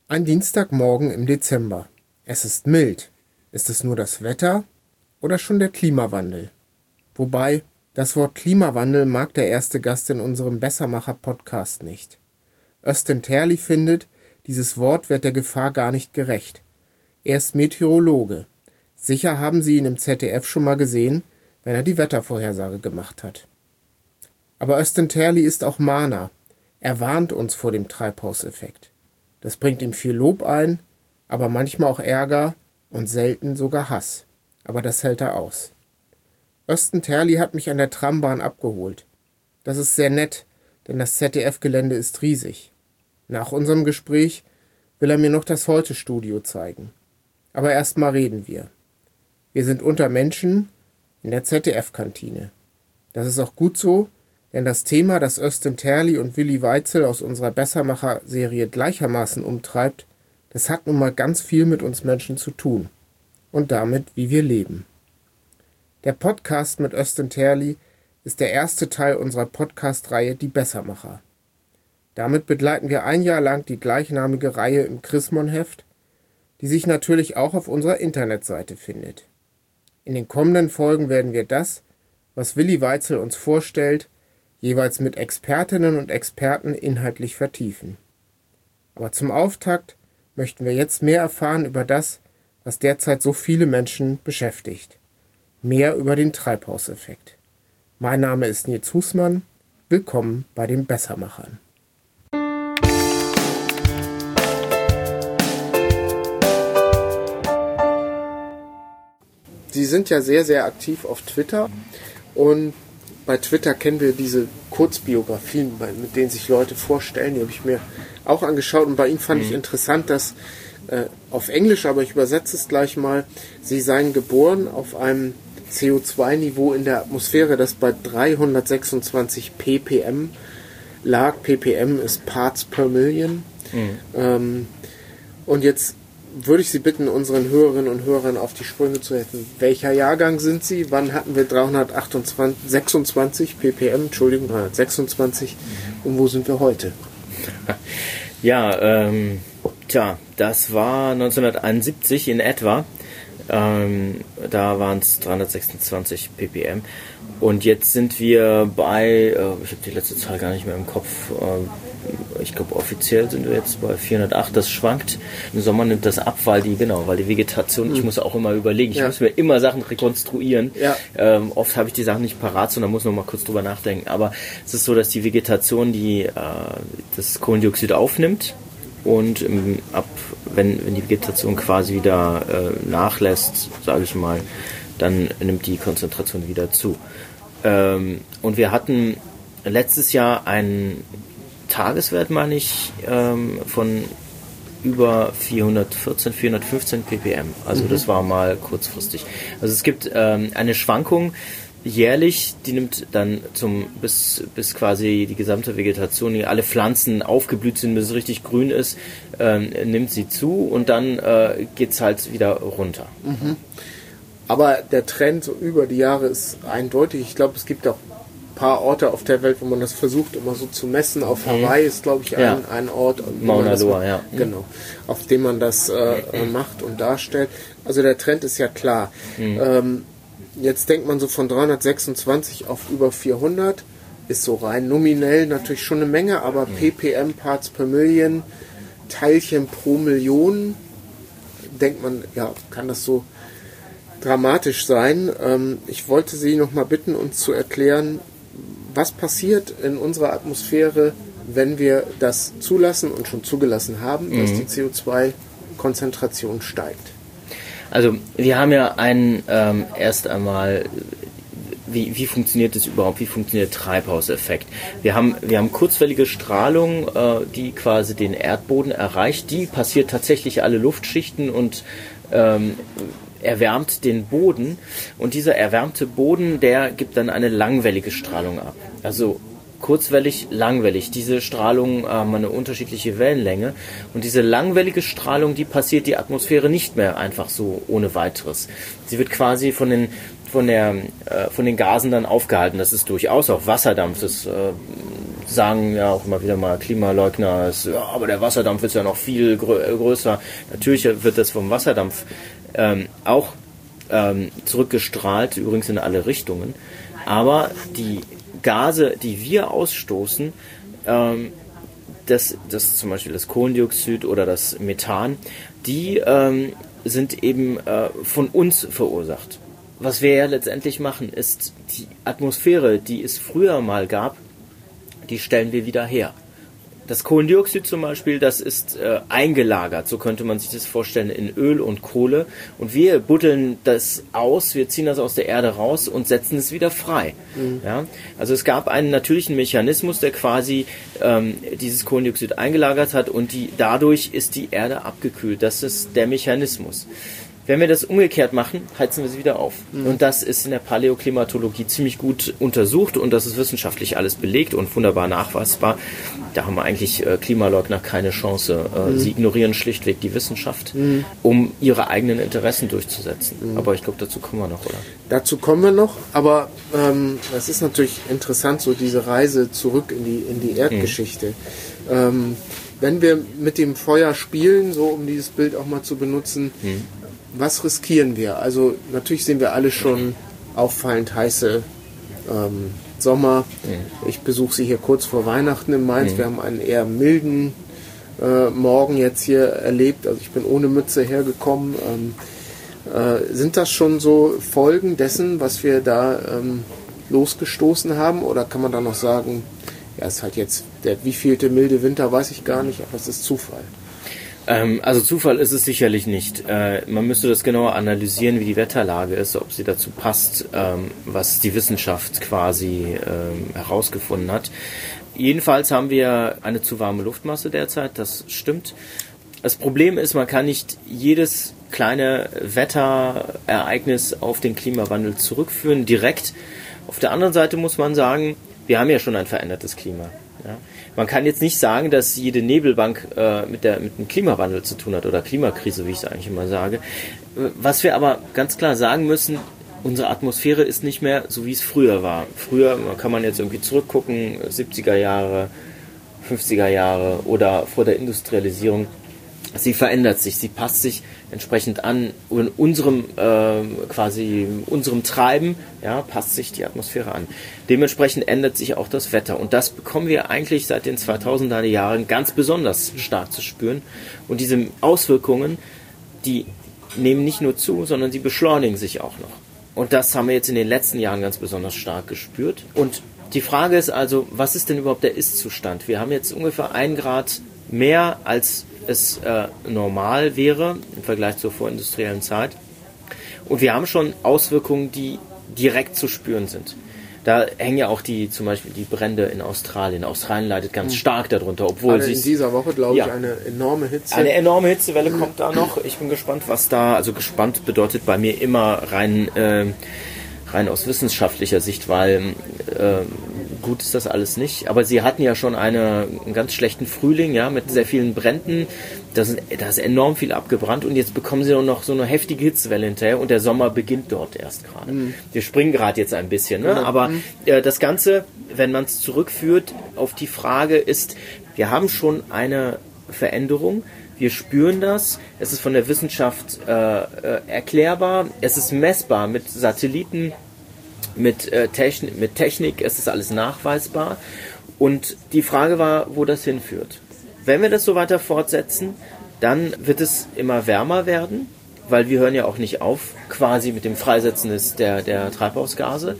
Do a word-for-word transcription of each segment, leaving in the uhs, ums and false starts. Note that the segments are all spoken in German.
Ein Dienstagmorgen im Dezember. Es ist mild. Ist es nur das Wetter oder schon der Klimawandel? Wobei, das Wort Klimawandel mag der erste Gast in unserem Bessermacher-Podcast nicht. Östen Terli findet, dieses Wort wird der Gefahr gar nicht gerecht. Er ist Meteorologe. Sicher haben Sie ihn im Z D F schon mal gesehen, wenn er die Wettervorhersage gemacht hat. Aber Östen Terli ist auch Mahner. Er warnt uns vor dem Treibhauseffekt. Das bringt ihm viel Lob ein, aber manchmal auch Ärger und selten sogar Hass. Aber das hält er aus. Östen Terli hat mich an der Trambahn abgeholt. Das ist sehr nett, denn das Z D F-Gelände ist riesig. Nach unserem Gespräch will er mir noch das Heute-Studio zeigen. Aber erst mal reden wir. Wir sind unter Menschen in der Z D F-Kantine. Das ist auch gut so, denn das Thema, das Östen Terli und Willi Weitzel aus unserer Bessermacher-Serie gleichermaßen umtreibt, das hat nun mal ganz viel mit uns Menschen zu tun. Und damit, wie wir leben. Der Podcast mit Östen Terli ist der erste Teil unserer Podcast-Reihe Die Bessermacher. Damit begleiten wir ein Jahr lang die gleichnamige Reihe im Chrismon-Heft, die sich natürlich auch auf unserer Internetseite findet. In den kommenden Folgen werden wir das, was Willi Weitzel uns vorstellt, jeweils mit Expertinnen und Experten inhaltlich vertiefen. Aber zum Auftakt möchten wir jetzt mehr erfahren über das, was derzeit so viele Menschen beschäftigt. Mehr über den Treibhauseffekt. Mein Name ist Nils Husmann. Willkommen bei den Bessermachern. Sie sind ja sehr, sehr aktiv auf Twitter und bei Twitter kennen wir diese Kurzbiografien, mit denen sich Leute vorstellen. Die habe ich mir auch angeschaut und bei Ihnen fand mhm. ich interessant, dass äh, auf Englisch, aber ich übersetze es gleich mal, Sie seien geboren auf einem C O zwei Niveau in der Atmosphäre, das bei dreihundertsechsundzwanzig ppm lag. ppm ist Parts per Million. Mhm. Ähm, und jetzt würde ich Sie bitten, unseren Hörerinnen und Hörern auf die Sprünge zu helfen. Welcher Jahrgang sind Sie? Wann hatten wir dreihundertsechsundzwanzig ppm? Entschuldigung, dreihundertsechsundzwanzig. Und wo sind wir heute? Ja, ähm, tja, das war neunzehnhunderteinundsiebzig in etwa. Ähm, da waren es dreihundertsechsundzwanzig ppm. Und jetzt sind wir bei, äh, ich habe die letzte Zahl gar nicht mehr im Kopf, äh, ich glaube offiziell sind wir jetzt bei vierhundertacht, das schwankt. Im Sommer nimmt das ab, weil die, genau, weil die Vegetation, mhm. ich muss auch immer überlegen, ich ja. muss mir immer Sachen rekonstruieren. Ja. Ähm, oft habe ich die Sachen nicht parat, sondern muss noch mal kurz drüber nachdenken. Aber es ist so, dass die Vegetation die äh, das Kohlendioxid aufnimmt und ähm, ab, wenn, wenn die Vegetation quasi wieder äh, nachlässt, sage ich mal, dann nimmt die Konzentration wieder zu. Ähm, und wir hatten letztes Jahr einen Tageswert, meine ich, ähm, von über vierhundertvierzehn, vierhundertfünfzehn ppm. Also mhm. das war mal kurzfristig. Also es gibt ähm, eine Schwankung jährlich, die nimmt dann zum bis bis quasi die gesamte Vegetation, die alle Pflanzen aufgeblüht sind, bis es richtig grün ist, ähm, nimmt sie zu und dann äh, geht es halt wieder runter. Mhm. Aber der Trend so über die Jahre ist eindeutig. Ich glaube, es gibt auch paar Orte auf der Welt, wo man das versucht, immer so zu messen. Auf Hawaii ist, glaube ich, ja. ein, ein Ort, Mauna Loa, ja. Genau, auf dem man das äh, macht und darstellt. Also der Trend ist ja klar. Mhm. Ähm, jetzt denkt man so von dreihundertsechsundzwanzig auf über vierhundert, ist so rein nominell natürlich schon eine Menge, aber mhm. ppm, Parts per Million, Teilchen pro Million, denkt man, ja, kann das so dramatisch sein. Ähm, ich wollte Sie noch mal bitten, uns zu erklären, was passiert in unserer Atmosphäre, wenn wir das zulassen und schon zugelassen haben, mhm. dass die C O zwei Konzentration steigt. Also wir haben ja einen ähm, erst einmal, wie, wie funktioniert das überhaupt, wie funktioniert der Treibhauseffekt? Wir haben, wir haben kurzwellige Strahlung, äh, die quasi den Erdboden erreicht, die passiert tatsächlich alle Luftschichten und ähm, erwärmt den Boden und dieser erwärmte Boden, der gibt dann eine langwellige Strahlung ab. Also kurzwellig, langwellig. Diese Strahlung haben eine unterschiedliche Wellenlänge und diese langwellige Strahlung, die passiert die Atmosphäre nicht mehr einfach so ohne weiteres. Sie wird quasi von den von der äh, von den Gasen dann aufgehalten. Das ist durchaus auch Wasserdampf. Das äh, sagen ja auch immer wieder mal Klimaleugner, es, ja, aber der Wasserdampf ist ja noch viel grö- größer. Natürlich wird das vom Wasserdampf ähm, auch ähm, zurückgestrahlt, übrigens in alle Richtungen. Aber die Gase, die wir ausstoßen, ähm, das, das zum Beispiel das Kohlendioxid oder das Methan, die ähm, sind eben äh, von uns verursacht. Was wir ja letztendlich machen, ist die Atmosphäre, die es früher mal gab, die stellen wir wieder her. Das Kohlendioxid zum Beispiel, das ist äh, eingelagert, so könnte man sich das vorstellen, in Öl und Kohle. Und wir buddeln das aus, wir ziehen das aus der Erde raus und setzen es wieder frei. Mhm. Ja? Also es gab einen natürlichen Mechanismus, der quasi ähm, dieses Kohlendioxid eingelagert hat und die, dadurch ist die Erde abgekühlt. Das ist der Mechanismus. Wenn wir das umgekehrt machen, heizen wir sie wieder auf. Mhm. Und das ist in der Paläoklimatologie ziemlich gut untersucht und das ist wissenschaftlich alles belegt und wunderbar nachweisbar. Da haben wir eigentlich äh, Klimaleugner keine Chance. Äh, mhm. Sie ignorieren schlichtweg die Wissenschaft, mhm. um ihre eigenen Interessen durchzusetzen. Mhm. Aber ich glaube, dazu kommen wir noch, oder? Dazu kommen wir noch, aber ähm, es ist natürlich interessant, so diese Reise zurück in die, in die Erdgeschichte. Mhm. Ähm, wenn wir mit dem Feuer spielen, so um dieses Bild auch mal zu benutzen, mhm. was riskieren wir? Also natürlich sehen wir alle schon auffallend heiße ähm, Sommer. Mhm. Ich besuche Sie hier kurz vor Weihnachten in Mainz. Mhm. Wir haben einen eher milden äh, Morgen jetzt hier erlebt. Also ich bin ohne Mütze hergekommen. Ähm, äh, sind das schon so Folgen dessen, was wir da ähm, losgestoßen haben? Oder kann man da noch sagen, ja, es ist halt jetzt der wievielte milde Winter, weiß ich gar nicht, aber es ist Zufall. Also Zufall ist es sicherlich nicht. Äh, man müsste das genauer analysieren, wie die Wetterlage ist, ob sie dazu passt, ähm, was die Wissenschaft quasi ähm, herausgefunden hat. Jedenfalls haben wir eine zu warme Luftmasse derzeit, das stimmt. Das Problem ist, man kann nicht jedes kleine Wetterereignis auf den Klimawandel zurückführen, direkt. Auf der anderen Seite muss man sagen, wir haben ja schon ein verändertes Klima. Ja. Man kann jetzt nicht sagen, dass jede Nebelbank äh, mit, der, mit dem Klimawandel zu tun hat oder Klimakrise, wie ich es eigentlich immer sage. Was wir aber ganz klar sagen müssen, unsere Atmosphäre ist nicht mehr so, wie es früher war. Früher kann man jetzt irgendwie zurückgucken, siebziger Jahre, fünfziger Jahre oder vor der Industrialisierung. Sie verändert sich, sie passt sich entsprechend an und unserem äh, quasi unserem Treiben, ja, passt sich die Atmosphäre an. Dementsprechend ändert sich auch das Wetter und das bekommen wir eigentlich seit den zweitausender Jahren ganz besonders stark zu spüren und diese Auswirkungen, die nehmen nicht nur zu, sondern sie beschleunigen sich auch noch. Und das haben wir jetzt in den letzten Jahren ganz besonders stark gespürt. Und die Frage ist also, was ist denn überhaupt der Ist-Zustand? Wir haben jetzt ungefähr ein Grad mehr als es äh, normal wäre im Vergleich zur vorindustriellen Zeit. Und wir haben schon Auswirkungen, die direkt zu spüren sind. Da hängen ja auch die, zum Beispiel die Brände in Australien. Australien leidet ganz stark darunter, obwohl sie in dieser Woche, glaube ja, ich, eine enorme Hitze. Eine enorme Hitzewelle kommt da noch. Ich bin gespannt, was da, also gespannt bedeutet bei mir immer rein, äh, rein aus wissenschaftlicher Sicht, weil äh, gut ist das alles nicht, aber sie hatten ja schon eine, einen ganz schlechten Frühling, ja, mit sehr vielen Bränden, da ist, da ist enorm viel abgebrannt und jetzt bekommen sie noch so eine heftige Hitzewelle hinterher und der Sommer beginnt dort erst gerade. Mhm. Wir springen gerade jetzt ein bisschen, ne? aber äh, das Ganze, wenn man es zurückführt auf die Frage ist, wir haben schon eine Veränderung, wir spüren das, es ist von der Wissenschaft äh, äh, erklärbar, es ist messbar mit Satelliten, Mit, äh, Techn- mit Technik, es ist alles nachweisbar. Und die Frage war, wo das hinführt. Wenn wir das so weiter fortsetzen, dann wird es immer wärmer werden, weil wir hören ja auch nicht auf, quasi mit dem Freisetzen des, der, der Treibhausgase.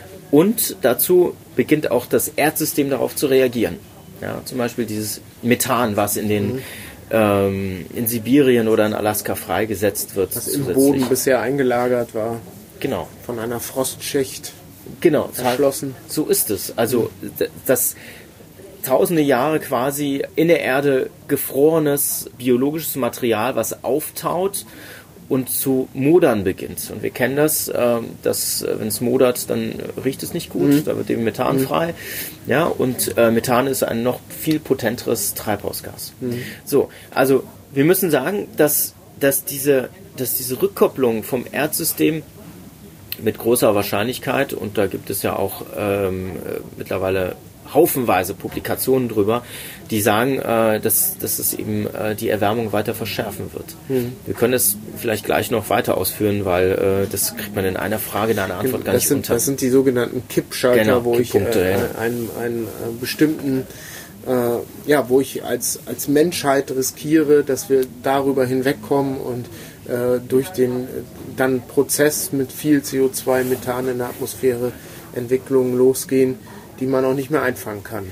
Und dazu beginnt auch das Erdsystem darauf zu reagieren. Ja, zum Beispiel dieses Methan, was in den mhm. ähm, in Sibirien oder in Alaska freigesetzt wird. Was im Boden bisher eingelagert war. Genau. Von einer Frostschicht genau, erschlossen. So ist es. Also das tausende Jahre quasi in der Erde gefrorenes biologisches Material, was auftaut und zu modern beginnt. Und wir kennen das, dass wenn es modert, dann riecht es nicht gut, mhm. da wird eben Methan mhm. frei. Ja, und äh, Methan ist ein noch viel potenteres Treibhausgas. Mhm. So, also wir müssen sagen, dass, dass, diese, dass diese Rückkopplung vom Erdsystem mit großer Wahrscheinlichkeit, und da gibt es ja auch ähm, mittlerweile haufenweise Publikationen drüber, die sagen, äh, dass, dass es eben äh, die Erwärmung weiter verschärfen wird. Mhm. Wir können das vielleicht gleich noch weiter ausführen, weil äh, das kriegt man in einer Frage, in einer Antwort gar das nicht sind, unter. Das sind die sogenannten Kippschalter, genau, wo ich äh, ja. einen, einen äh, bestimmten äh, ja, wo ich als, als Menschheit riskiere, dass wir darüber hinwegkommen und äh, durch den äh, dann Prozess mit viel C O zwei, Methan in der Atmosphäre Entwicklungen losgehen, die man auch nicht mehr einfangen kann.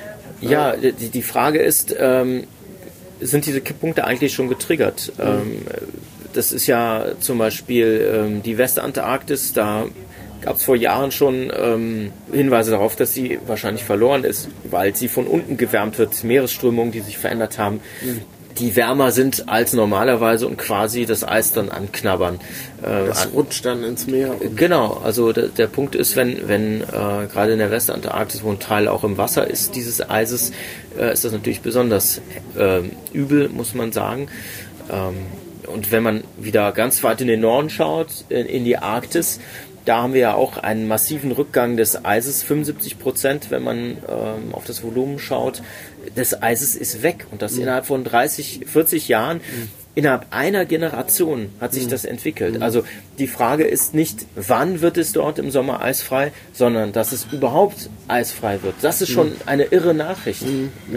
Ja, die, die Frage ist, ähm, sind diese Kipppunkte eigentlich schon getriggert? Mhm. Ähm, das ist ja zum Beispiel ähm, die Westantarktis, da gab es vor Jahren schon ähm, Hinweise darauf, dass sie wahrscheinlich verloren ist, weil sie von unten gewärmt wird, Meeresströmungen, die sich verändert haben, mhm. die wärmer sind als normalerweise und quasi das Eis dann anknabbern. Äh, das an, rutscht dann ins Meer. Genau, also der, der Punkt ist, wenn, wenn äh, gerade in der Westantarktis, wo ein Teil auch im Wasser ist, dieses Eises, äh, ist das natürlich besonders äh, übel, muss man sagen. Ähm, und wenn man wieder ganz weit in den Norden schaut, in, in die Arktis, da haben wir ja auch einen massiven Rückgang des Eises, fünfundsiebzig Prozent, wenn man ähm, auf das Volumen schaut, des Eises ist weg. Und das mhm. innerhalb von dreißig, vierzig Jahren, mhm. innerhalb einer Generation hat sich mhm. das entwickelt. Mhm. Also die Frage ist nicht, wann wird es dort im Sommer eisfrei, sondern dass es überhaupt eisfrei wird. Das ist schon mhm. eine irre Nachricht. Mhm. Ja.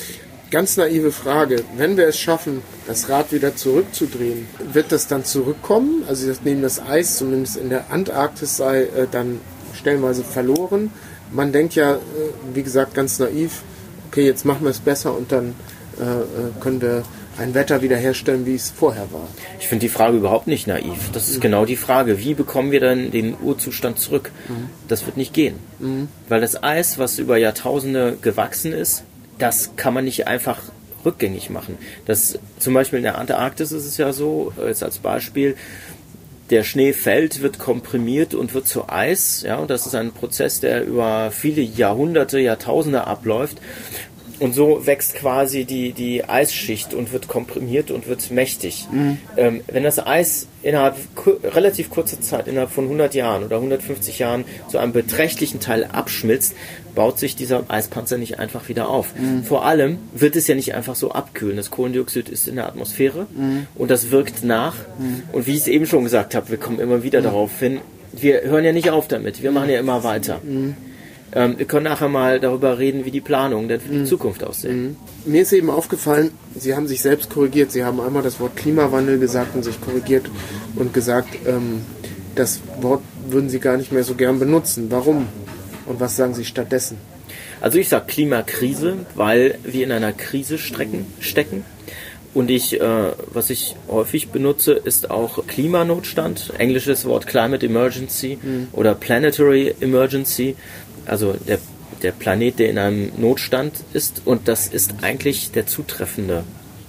Ganz naive Frage. Wenn wir es schaffen, das Rad wieder zurückzudrehen, wird das dann zurückkommen? Also das nehmen das Eis, zumindest in der Antarktis, sei äh, dann stellenweise verloren. Man denkt ja, äh, wie gesagt, ganz naiv, okay, jetzt machen wir es besser und dann äh, können wir ein Wetter wiederherstellen, wie es vorher war. Ich finde die Frage überhaupt nicht naiv. Das ist mhm. genau die Frage. Wie bekommen wir dann den Urzustand zurück? Mhm. Das wird nicht gehen. Mhm. Weil das Eis, was über Jahrtausende gewachsen ist, das kann man nicht einfach rückgängig machen. Das, zum Beispiel in der Antarktis ist es ja so, jetzt als Beispiel, der Schnee fällt, wird komprimiert und wird zu Eis. Ja, und das ist ein Prozess, der über viele Jahrhunderte, Jahrtausende abläuft. Und so wächst quasi die, die Eisschicht und wird komprimiert und wird mächtig. Mhm. Ähm, wenn das Eis innerhalb ku- relativ kurzer Zeit, innerhalb von hundert Jahren oder hundertfünfzig Jahren zu einem beträchtlichen Teil abschmilzt, baut sich dieser Eispanzer nicht einfach wieder auf. Mhm. Vor allem wird es ja nicht einfach so abkühlen. Das Kohlendioxid ist in der Atmosphäre mhm. und das wirkt nach. Mhm. Und wie ich es eben schon gesagt habe, wir kommen immer wieder mhm. darauf hin, wir hören ja nicht auf damit, wir machen ja immer weiter. Mhm. Ähm, wir können nachher mal darüber reden, wie die Planungen denn für die mhm. Zukunft aussehen. Mhm. Mir ist eben aufgefallen, Sie haben sich selbst korrigiert. Sie haben einmal das Wort Klimawandel gesagt und sich korrigiert und gesagt, ähm, das Wort würden Sie gar nicht mehr so gern benutzen. Warum? Und was sagen Sie stattdessen? Also ich sage Klimakrise, weil wir in einer Krise strecken, stecken. Und ich, äh, was ich häufig benutze, ist auch Klimanotstand, englisches Wort Climate Emergency mhm. oder Planetary Emergency. Also der, der Planet, der in einem Notstand ist, und das ist eigentlich der zutreffende,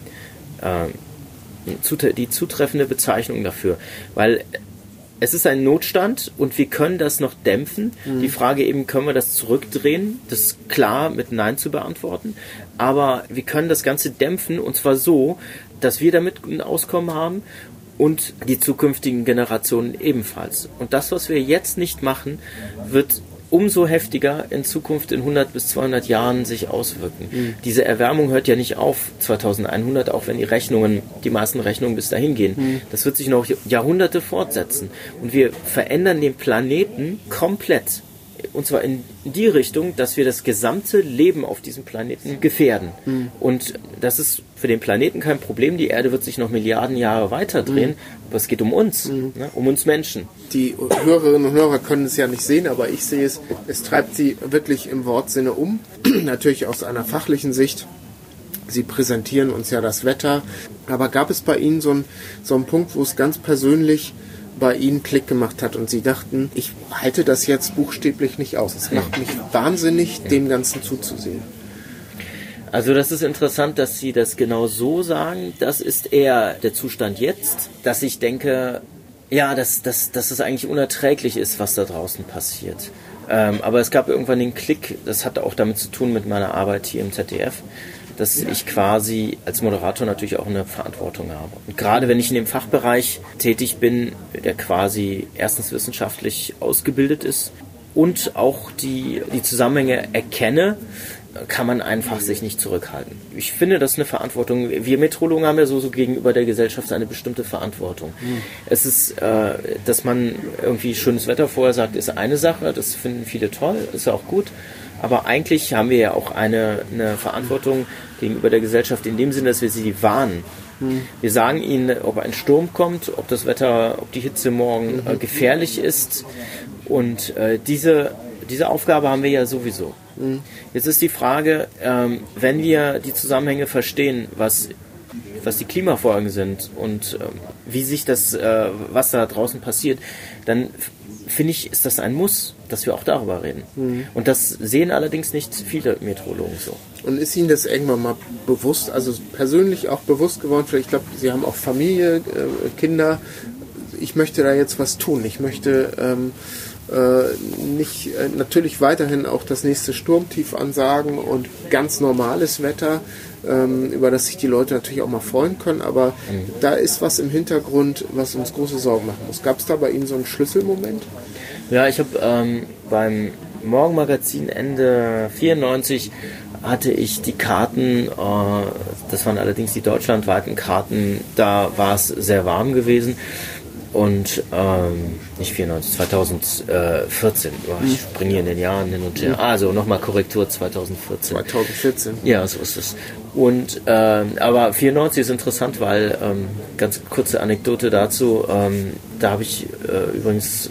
äh, die zutreffende Bezeichnung dafür, weil es ist ein Notstand und wir können das noch dämpfen. Mhm. Die Frage eben, können wir das zurückdrehen? Das ist klar mit Nein zu beantworten, aber wir können das Ganze dämpfen, und zwar so, dass wir damit ein Auskommen haben und die zukünftigen Generationen ebenfalls. Und das, was wir jetzt nicht machen, wird umso heftiger in Zukunft in hundert bis zweihundert Jahren sich auswirken. Mhm. Diese Erwärmung hört ja nicht auf zweitausendeinhundert, auch wenn die Rechnungen, die meisten Rechnungen bis dahin gehen. Mhm. Das wird sich noch Jahrhunderte fortsetzen. Und wir verändern den Planeten komplett. Und zwar in die Richtung, dass wir das gesamte Leben auf diesem Planeten gefährden. Mhm. Und das ist für den Planeten kein Problem. Die Erde wird sich noch Milliarden Jahre weiter drehen. Mhm. Aber es geht um uns, mhm. ne? um uns Menschen. Die Hörerinnen und Hörer können es ja nicht sehen, aber ich sehe es. Es treibt sie wirklich im Wortsinne um. Natürlich aus einer fachlichen Sicht. Sie präsentieren uns ja das Wetter. Aber gab es bei Ihnen so einen, so einen Punkt, wo es ganz persönlich bei Ihnen Klick gemacht hat und Sie dachten, ich halte das jetzt buchstäblich nicht aus. Es macht mich wahnsinnig, dem Ganzen zuzusehen. Also das ist interessant, dass Sie das genau so sagen. Das ist eher der Zustand jetzt, dass ich denke, ja, dass, dass, dass es eigentlich unerträglich ist, was da draußen passiert. Ähm, aber es gab irgendwann den Klick, das hat auch damit zu tun mit meiner Arbeit hier im Z D F, dass ich quasi als Moderator natürlich auch eine Verantwortung habe. Und gerade wenn ich in dem Fachbereich tätig bin, der quasi erstens wissenschaftlich ausgebildet ist und auch die, die Zusammenhänge erkenne, kann man einfach sich nicht zurückhalten. Ich finde, das ist eine Verantwortung. Wir Meteorologen haben ja so, so gegenüber der Gesellschaft eine bestimmte Verantwortung. Mhm. Es ist, äh, dass man irgendwie schönes Wetter vorher sagt, ist eine Sache, das finden viele toll, ist ja auch gut. Aber eigentlich haben wir ja auch eine, eine Verantwortung gegenüber der Gesellschaft in dem Sinne, dass wir sie warnen. Mhm. Wir sagen ihnen, ob ein Sturm kommt, ob das Wetter, ob die Hitze morgen mhm. äh, gefährlich ist. Und äh, diese, diese Aufgabe haben wir ja sowieso. Mhm. Jetzt ist die Frage, ähm, wenn wir die Zusammenhänge verstehen, was, was die Klimafolgen sind und ähm, wie sich das, äh, was da draußen passiert, dann finde ich, ist das ein Muss, dass wir auch darüber reden. Mhm. Und das sehen allerdings nicht viele Meteorologen so. Und ist Ihnen das irgendwann mal bewusst, also persönlich auch bewusst geworden, vielleicht, ich glaube, Sie haben auch Familie, äh, Kinder, ich möchte da jetzt was tun, ich möchte ähm, äh, nicht äh, natürlich weiterhin auch das nächste Sturmtief ansagen und ganz normales Wetter, ähm, über das sich die Leute natürlich auch mal freuen können, aber mhm. da ist was im Hintergrund, was uns große Sorgen machen muss. Gab es da bei Ihnen so einen Schlüsselmoment? Ja, ich habe ähm, beim Morgenmagazin Ende vierundneunzig hatte ich die Karten, äh, das waren allerdings die deutschlandweiten Karten, da war es sehr warm gewesen. Und ähm, nicht vierundneunzig, zweitausendvierzehn. Oh, ich springe hier in den Jahren hin und her. Also nochmal Korrektur, zweitausendvierzehn. zweitausendvierzehn. Ja, so ist es. Und ähm, aber vierundneunzig ist interessant, weil ähm, ganz kurze Anekdote dazu. Ähm, da habe ich äh, übrigens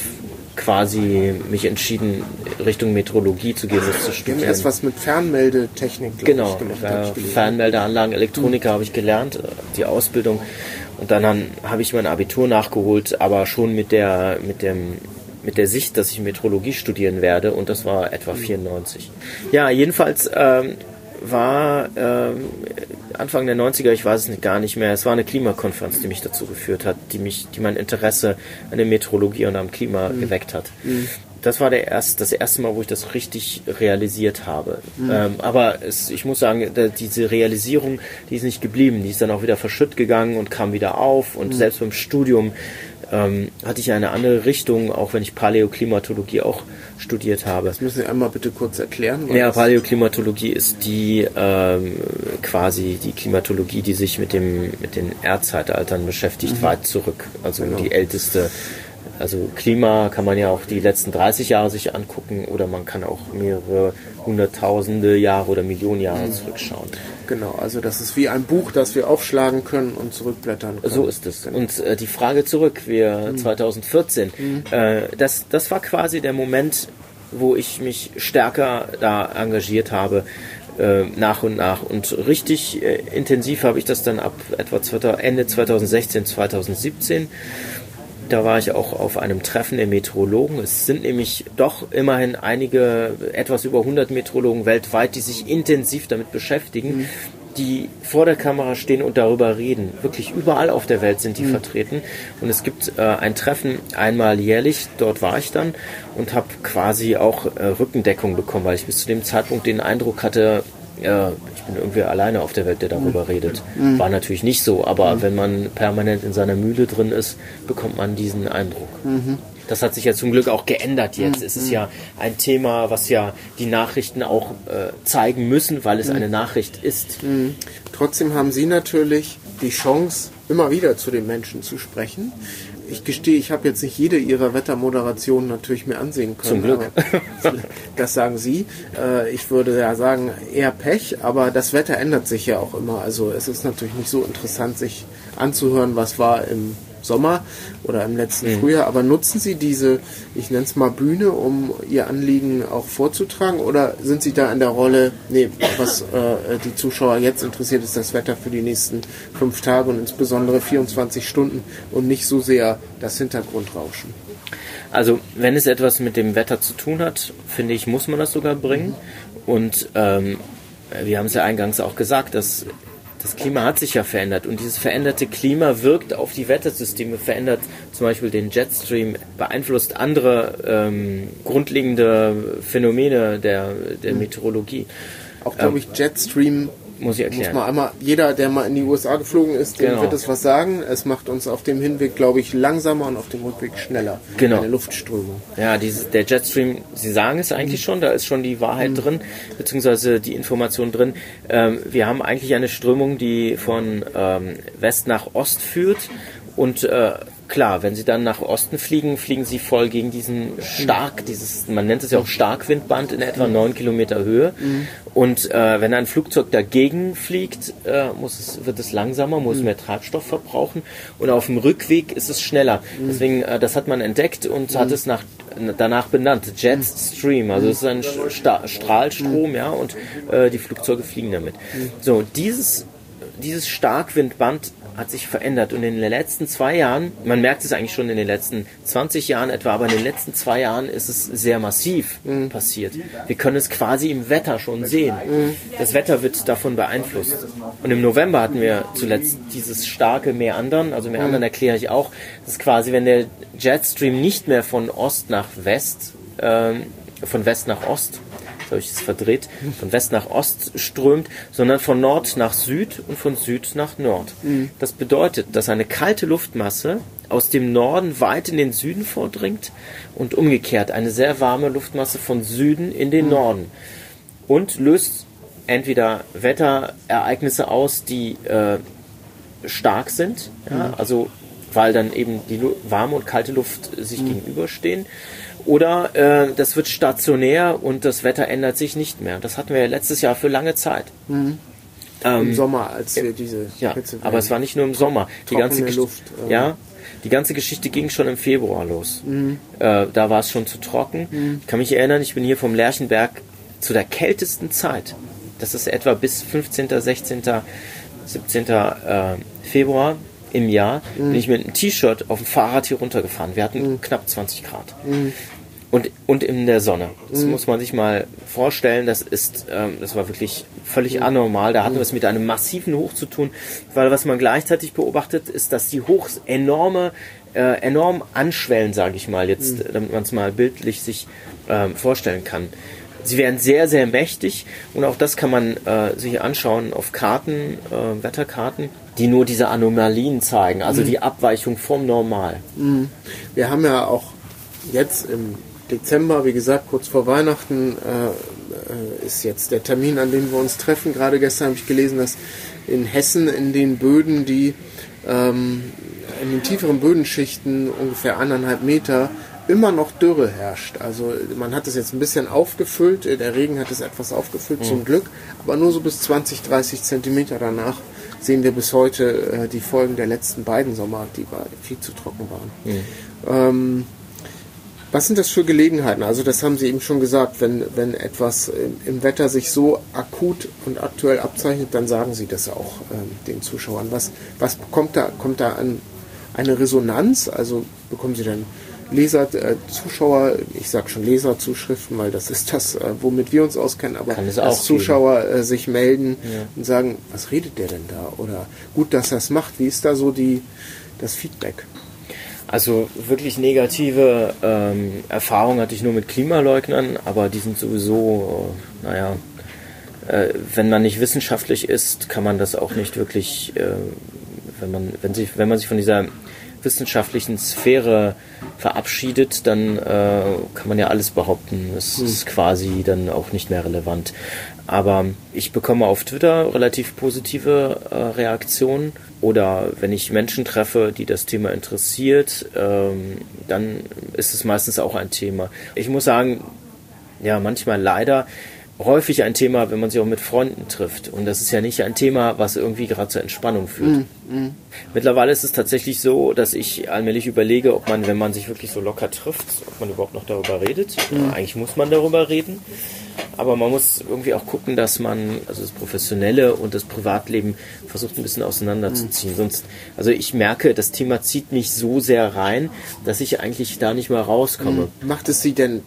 quasi mich entschieden, Richtung Meteorologie zu gehen, das zu studieren. Wir haben erst was mit Fernmeldetechnik genau, ich, gemacht, äh, Fernmeldeanlagen, Elektroniker mhm. habe ich gelernt, die Ausbildung. Und dann habe ich mein Abitur nachgeholt, aber schon mit der, mit dem, mit der Sicht, dass ich Meteorologie studieren werde. Und das war etwa vierundneunzig. Ja, jedenfalls ähm, war ähm, Anfang der neunziger, ich weiß es nicht, gar nicht mehr, es war eine Klimakonferenz, die mich dazu geführt hat, die mich, die mein Interesse an der Meteorologie und am Klima mhm. geweckt hat. Mhm. Das war der erst, das erste Mal, wo ich das richtig realisiert habe. Mhm. Ähm, aber es, ich muss sagen, da, diese Realisierung, die ist nicht geblieben. Die ist dann auch wieder verschütt gegangen und kam wieder auf. Und mhm. selbst beim Studium ähm, hatte ich eine andere Richtung, auch wenn ich Paläoklimatologie auch studiert habe. Das müssen Sie einmal bitte kurz erklären. Ja, Paläoklimatologie ist die ähm, quasi die Klimatologie, die sich mit dem mit den Erdzeitaltern beschäftigt, mhm. weit zurück. Also genau. die älteste. Also Klima kann man ja auch die letzten dreißig Jahre sich angucken oder man kann auch mehrere hunderttausende Jahre oder Millionen Jahre mhm. zurückschauen. Genau, also das ist wie ein Buch, das wir aufschlagen können und zurückblättern können. So ist es. Genau. Und äh, die Frage zurück, wir mhm. zweitausendvierzehn, mhm. äh, das, das war quasi der Moment, wo ich mich stärker da engagiert habe, äh, nach und nach. Und richtig äh, intensiv habe ich das dann ab etwa Ende zweitausendsechzehn, zweitausendsiebzehn. Da war ich auch auf einem Treffen der Meteorologen. Es sind nämlich doch immerhin einige, etwas über hundert Meteorologen weltweit, die sich intensiv damit beschäftigen, mhm. die vor der Kamera stehen und darüber reden. Wirklich überall auf der Welt sind die mhm. vertreten. Und es gibt äh, ein Treffen einmal jährlich, dort war ich dann und habe quasi auch äh, Rückendeckung bekommen, weil ich bis zu dem Zeitpunkt den Eindruck hatte, ja, ich bin irgendwie alleine auf der Welt, der darüber redet. Mhm. War natürlich nicht so, aber mhm. wenn man permanent in seiner Mühle drin ist, bekommt man diesen Eindruck. Mhm. Das hat sich ja zum Glück auch geändert jetzt. Mhm. Es ist ja ein Thema, was ja die Nachrichten auch äh, zeigen müssen, weil es mhm. eine Nachricht ist. Mhm. Trotzdem haben Sie natürlich die Chance, immer wieder zu den Menschen zu sprechen. Ich gestehe, ich habe jetzt nicht jede Ihrer Wettermoderationen natürlich mir ansehen können. Zum Glück. Das sagen Sie. Ich würde ja sagen, eher Pech, aber das Wetter ändert sich ja auch immer. Also es ist natürlich nicht so interessant, sich anzuhören, was war im Sommer oder im letzten mhm. Frühjahr, aber nutzen Sie diese, ich nenne es mal Bühne, um Ihr Anliegen auch vorzutragen, oder sind Sie da in der Rolle, nee, was äh, die Zuschauer jetzt interessiert, ist das Wetter für die nächsten fünf Tage und insbesondere vierundzwanzig Stunden und nicht so sehr das Hintergrundrauschen? Also wenn es etwas mit dem Wetter zu tun hat, finde ich, muss man das sogar bringen. Mhm. Und ähm, wir haben es ja eingangs auch gesagt, dass das Klima hat sich ja verändert und dieses veränderte Klima wirkt auf die Wettersysteme, verändert zum Beispiel den Jetstream, beeinflusst andere ähm, grundlegende Phänomene der, der Meteorologie. Auch, glaube ich, Jetstream muss ich erklären. Muss man einmal, jeder, der mal in die U S A geflogen ist, dem Genau. wird es was sagen. Es macht uns auf dem Hinweg, glaube ich, langsamer und auf dem Rückweg schneller. Genau. Eine Luftströmung. Ja, dieses, der Jetstream, Sie sagen es eigentlich mhm. schon, da ist schon die Wahrheit mhm. drin, beziehungsweise die Information drin. Ähm, wir haben eigentlich eine Strömung, die von ähm, West nach Ost führt und äh, klar, wenn Sie dann nach Osten fliegen, fliegen Sie voll gegen diesen stark, dieses, man nennt es ja auch Starkwindband in etwa neun Kilometer Höhe. Mhm. Und äh, wenn ein Flugzeug dagegen fliegt, äh, muss es, wird es langsamer, muss mhm. mehr Treibstoff verbrauchen. Und auf dem Rückweg ist es schneller. Mhm. Deswegen, äh, das hat man entdeckt und mhm. hat es nach, danach benannt. Jetstream, also es ist ein Sta- Strahlstrom, mhm. ja, und äh, die Flugzeuge fliegen damit. Mhm. So, dieses, dieses Starkwindband hat sich verändert und in den letzten zwei Jahren, man merkt es eigentlich schon in den letzten zwanzig Jahren etwa, aber in den letzten zwei Jahren ist es sehr massiv mhm. passiert. Wir können es quasi im Wetter schon sehen. Mhm. Das Wetter wird davon beeinflusst. Und im November hatten wir zuletzt dieses starke Meandern, also Meandern mhm. erkläre ich auch, das ist quasi, wenn der Jetstream nicht mehr von Ost nach West, ähm, von West nach Ost, habe ich es verdreht, von West nach Ost strömt, sondern von Nord nach Süd und von Süd nach Nord. Mhm. Das bedeutet, dass eine kalte Luftmasse aus dem Norden weit in den Süden vordringt und umgekehrt eine sehr warme Luftmasse von Süden in den mhm. Norden und löst entweder Wetterereignisse aus, die äh, stark sind, ja, mhm. also weil dann eben die Lu- warme und kalte Luft sich mhm. gegenüberstehen. Oder äh, das wird stationär und das Wetter ändert sich nicht mehr. Das hatten wir ja letztes Jahr für lange Zeit. Mhm. Ähm, Im Sommer, als wir diese ja, Hitze aber es war nicht nur im Sommer. Die ganze Gesch- Luft. Äh, ja, die ganze Geschichte ging schon im Februar los. Mhm. Äh, da war es schon zu trocken. Mhm. Ich kann mich erinnern, ich bin hier vom Lerchenberg zu der kältesten Zeit. Das ist etwa bis fünfzehnten, sechzehnten, siebzehnten äh, Februar im Jahr, mhm. bin ich mit einem T-Shirt auf dem Fahrrad hier runtergefahren. Wir hatten mhm. knapp zwanzig Grad. Mhm. Und, und in der Sonne. Das mhm. muss man sich mal vorstellen. Das ist, ähm, das war wirklich völlig mhm. anormal. Da hatten wir es mit einem massiven Hoch zu tun, weil was man gleichzeitig beobachtet, ist, dass die Hochs enorme, äh, enorm anschwellen, sage ich mal, jetzt, mhm. damit man es mal bildlich sich ähm, vorstellen kann. Sie werden sehr, sehr mächtig und auch das kann man äh, sich anschauen auf Karten, äh, Wetterkarten, die nur diese Anomalien zeigen, also mhm. die Abweichung vom Normal. Mhm. Wir haben ja auch jetzt im Dezember, wie gesagt, kurz vor Weihnachten äh, ist jetzt der Termin, an dem wir uns treffen. Gerade gestern habe ich gelesen, dass in Hessen in den Böden, die ähm, in den tieferen Bödenschichten ungefähr anderthalb Meter immer noch Dürre herrscht. Also man hat es jetzt ein bisschen aufgefüllt, der Regen hat es etwas aufgefüllt, mhm. zum Glück, aber nur so bis zwanzig, dreißig Zentimeter danach sehen wir bis heute äh, die Folgen der letzten beiden Sommer, die war, viel zu trocken waren. Mhm. Ähm, Was sind das für Gelegenheiten? Also das haben Sie eben schon gesagt, wenn, wenn etwas im Wetter sich so akut und aktuell abzeichnet, dann sagen Sie das auch ähm, den Zuschauern. Was, was kommt da, kommt da an eine Resonanz? Also bekommen Sie dann Leser, äh, Zuschauer, ich sage schon Leserzuschriften, weil das ist das, äh, womit wir uns auskennen, aber dass Zuschauer äh, sich melden ja. und sagen, was redet der denn da? Oder gut, dass er es macht. Wie ist da so die, das Feedback? Also wirklich negative ähm, Erfahrungen hatte ich nur mit Klimaleugnern, aber die sind sowieso, äh, naja, äh, wenn man nicht wissenschaftlich ist, kann man das auch nicht wirklich, äh, wenn man, wenn sich, wenn man sich von dieser wissenschaftlichen Sphäre verabschiedet, dann äh, kann man ja alles behaupten. Es hm. ist quasi dann auch nicht mehr relevant. Aber ich bekomme auf Twitter relativ positive äh, Reaktionen oder wenn ich Menschen treffe, die das Thema interessiert, ähm, dann ist es meistens auch ein Thema. Ich muss sagen, ja, manchmal leider häufig ein Thema, wenn man sich auch mit Freunden trifft. Und das ist ja nicht ein Thema, was irgendwie gerade zur Entspannung führt. Mm, mm. Mittlerweile ist es tatsächlich so, dass ich allmählich überlege, ob man, wenn man sich wirklich so locker trifft, ob man überhaupt noch darüber redet. Mm. Ja, eigentlich muss man darüber reden. Aber man muss irgendwie auch gucken, dass man also das Professionelle und das Privatleben versucht ein bisschen auseinanderzuziehen. Mm. Sonst, also ich merke, das Thema zieht mich so sehr rein, dass ich eigentlich da nicht mehr rauskomme. Mm. Macht es Sie denn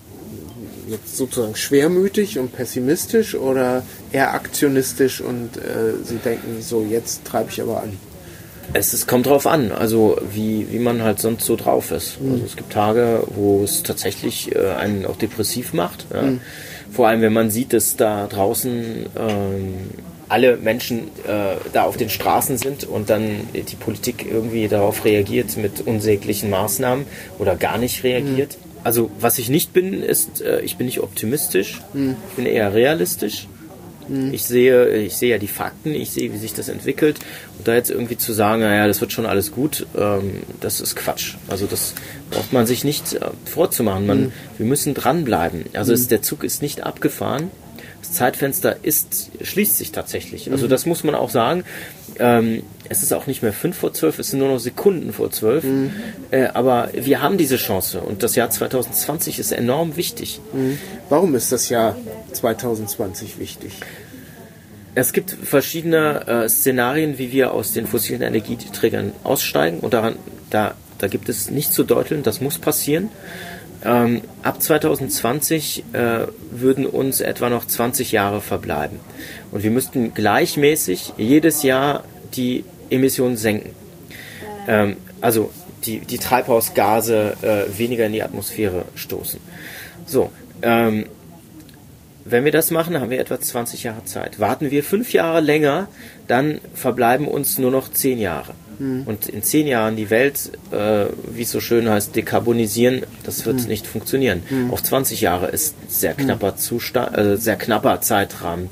jetzt sozusagen schwermütig und pessimistisch oder eher aktionistisch und äh, Sie denken so, jetzt treibe ich aber an? Es, es kommt drauf an, also wie, wie man halt sonst so drauf ist. Mhm. Also es gibt Tage, wo es tatsächlich äh, einen auch depressiv macht. Ja. Mhm. Vor allem, wenn man sieht, dass da draußen ähm, alle Menschen äh, da auf den Straßen sind und dann die Politik irgendwie darauf reagiert mit unsäglichen Maßnahmen oder gar nicht reagiert. Mhm. Also was ich nicht bin, ist, äh, ich bin nicht optimistisch, mhm. ich bin eher realistisch. Mhm. Ich sehe, ich sehe ja die Fakten, ich sehe, wie sich das entwickelt. Und da jetzt irgendwie zu sagen, naja, das wird schon alles gut, ähm, das ist Quatsch. Also das braucht man sich nicht äh, vorzumachen. Man, mhm. Wir müssen dranbleiben. Also mhm. es, der Zug ist nicht abgefahren. Das Zeitfenster ist, schließt sich tatsächlich. Also das muss man auch sagen. Ähm, es ist auch nicht mehr fünf vor zwölf, es sind nur noch Sekunden vor zwölf. Mhm. Äh, aber wir haben diese Chance und das Jahr zwanzig zwanzig ist enorm wichtig. Mhm. Warum ist das Jahr zwanzig zwanzig wichtig? Es gibt verschiedene äh, Szenarien, wie wir aus den fossilen Energieträgern aussteigen und daran, da, da gibt es nichts zu deuteln, das muss passieren. Ähm, ab zwanzig zwanzig äh, würden uns etwa noch zwanzig Jahre verbleiben. Und wir müssten gleichmäßig jedes Jahr die Emissionen senken. Ähm, also die, die Treibhausgase äh, weniger in die Atmosphäre stoßen. So, ähm, wenn wir das machen, haben wir etwa zwanzig Jahre Zeit. Warten wir fünf Jahre länger, dann verbleiben uns nur noch zehn Jahre. Mhm. Und in zehn Jahren die Welt, äh, wie es so schön heißt, dekarbonisieren, das wird mhm. nicht funktionieren. Mhm. Auch zwanzig Jahre ist sehr knapper mhm. Zustand, äh, sehr knapper Zeitrahmen.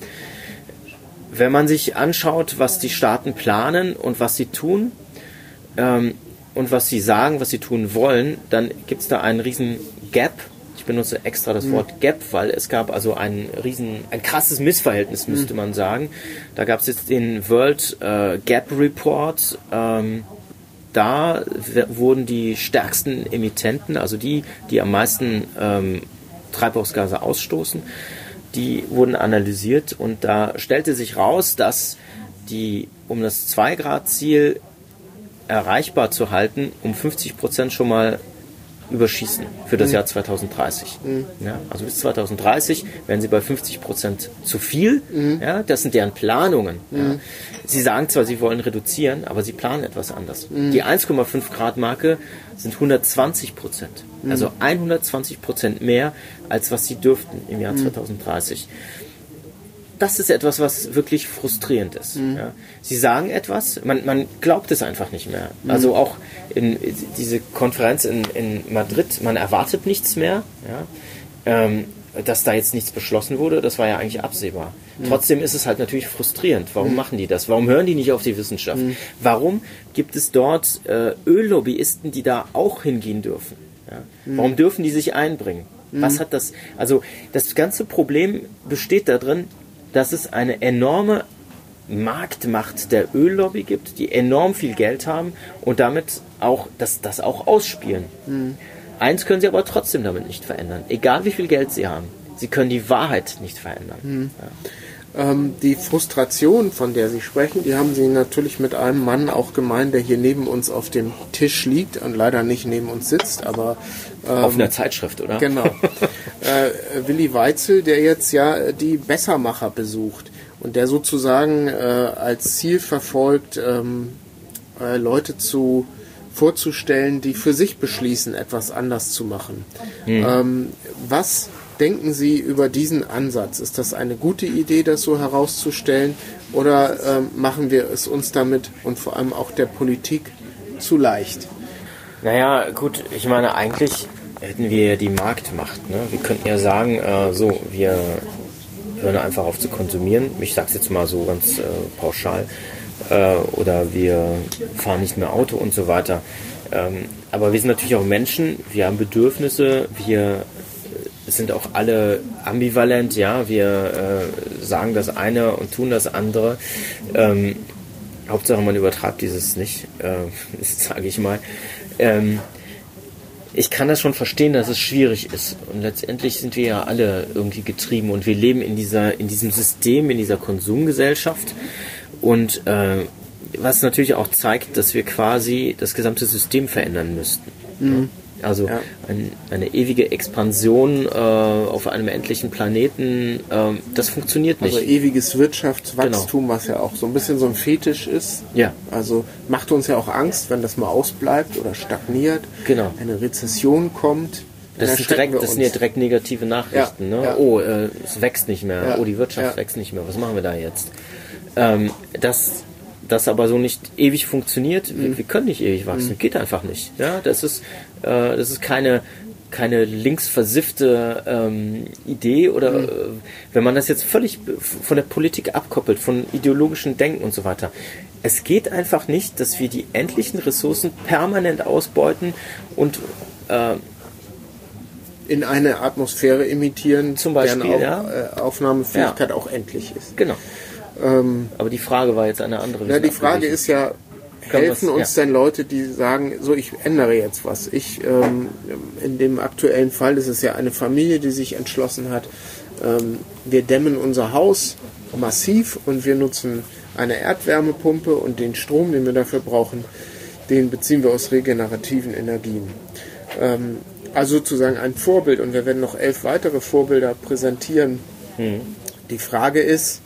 Wenn man sich anschaut, was die Staaten planen und was sie tun ähm, und was sie sagen, was sie tun wollen, dann gibt es da einen riesen Gap. Ich benutze extra das Wort Gap, weil es gab also ein riesen, ein krasses Missverhältnis, müsste man sagen. Da gab es jetzt den World äh, Gap Report. Ähm, da w- wurden die stärksten Emittenten, also die, die am meisten ähm, Treibhausgase ausstoßen, die wurden analysiert und da stellte sich raus, dass die, um das zwei Grad Ziel erreichbar zu halten, um fünfzig Prozent schon mal überschießen für das mhm. Jahr zwanzig dreißig. Mhm. Ja, also bis zwanzig dreißig werden sie bei fünfzig Prozent zu viel. Mhm. Ja, das sind deren Planungen. Mhm. Ja. Sie sagen zwar, sie wollen reduzieren, aber sie planen etwas anders. Mhm. Die eins Komma fünf Grad Marke sind hundertzwanzig Prozent. Mhm. Also hundertzwanzig Prozent mehr, als was sie dürften im Jahr mhm. zwanzig dreißig. Das ist etwas, was wirklich frustrierend ist. Mhm. Ja. Sie sagen etwas, man, man glaubt es einfach nicht mehr. Mhm. Also auch in diese Konferenz in, in Madrid, man erwartet nichts mehr. Ja. Ähm, dass da jetzt nichts beschlossen wurde, das war ja eigentlich absehbar. Mhm. Trotzdem ist es halt natürlich frustrierend. Warum mhm. machen die das? Warum hören die nicht auf die Wissenschaft? Mhm. Warum gibt es dort äh, Öllobbyisten, die da auch hingehen dürfen? Ja. Mhm. Warum dürfen die sich einbringen? Mhm. Was hat das? Also das ganze Problem besteht darin, dass es eine enorme Marktmacht der Öllobby gibt, die enorm viel Geld haben und damit auch das, das auch ausspielen. Mhm. Eins können sie aber trotzdem damit nicht verändern, egal wie viel Geld sie haben. Sie können die Wahrheit nicht verändern. Mhm. Ja. Ähm, die Frustration, von der Sie sprechen, die haben Sie natürlich mit einem Mann auch gemein, der hier neben uns auf dem Tisch liegt und leider nicht neben uns sitzt, aber ähm, auf einer Zeitschrift, oder? Genau. äh, Willi Weitzel, der jetzt ja die Bessermacher besucht und der sozusagen äh, als Ziel verfolgt, ähm, äh, Leute zu vorzustellen, die für sich beschließen, etwas anders zu machen. Hm. Ähm, was denken Sie über diesen Ansatz? Ist das eine gute Idee, das so herauszustellen? Oder ähm, machen wir es uns damit und vor allem auch der Politik zu leicht? Naja, gut, ich meine, eigentlich hätten wir ja die Marktmacht. Ne? Wir könnten ja sagen, äh, so, wir hören einfach auf zu konsumieren. Ich sage es jetzt mal so ganz äh, pauschal. Äh, oder wir fahren nicht mehr Auto und so weiter. Ähm, aber wir sind natürlich auch Menschen, wir haben Bedürfnisse, wir sind auch alle ambivalent, ja, wir äh, sagen das eine und tun das andere. Ähm, Hauptsache man übertreibt dieses nicht, äh, sage ich mal. Ähm, ich kann das schon verstehen, dass es schwierig ist. Und letztendlich sind wir ja alle irgendwie getrieben und wir leben in dieser, in diesem System, in dieser Konsumgesellschaft. Und äh, was natürlich auch zeigt, dass wir quasi das gesamte System verändern müssten. Mhm. Also ja. ein, eine ewige Expansion äh, auf einem endlichen Planeten, äh, das funktioniert nicht. Also ewiges Wirtschaftswachstum, genau. Was ja auch so ein bisschen so ein Fetisch ist. Ja. Also macht uns ja auch Angst, wenn das mal ausbleibt oder stagniert, genau. Eine Rezession kommt. Das, ist direkt, das sind ja direkt negative Nachrichten. Ja, ne? ja. Oh, äh, es wächst nicht mehr. Ja, Oh, die Wirtschaft ja. wächst nicht mehr. Was machen wir da jetzt? ähm, dass das aber so nicht ewig funktioniert. Mhm. Wir, wir können nicht ewig wachsen, mhm. geht einfach nicht. Ja, das ist, äh, das ist keine keine linksversiffte ähm, Idee oder mhm. äh, wenn man das jetzt völlig von der Politik abkoppelt, von ideologischen Denken und so weiter. Es geht einfach nicht, dass wir die endlichen Ressourcen permanent ausbeuten und äh, in eine Atmosphäre imitieren, zum Beispiel, deren ja. Auf, äh, Aufnahmefähigkeit ja. auch endlich ist. Genau. Ähm, Aber die Frage war jetzt eine andere. Ja, die Frage ist ja, helfen was, uns ja. denn Leute, die sagen, so ich ändere jetzt was. Ich, ähm, in dem aktuellen Fall ist es ja eine Familie, die sich entschlossen hat, ähm, wir dämmen unser Haus massiv und wir nutzen eine Erdwärmepumpe und den Strom, den wir dafür brauchen, den beziehen wir aus regenerativen Energien. Ähm, also sozusagen ein Vorbild und wir werden noch elf weitere Vorbilder präsentieren. Hm. Die Frage ist,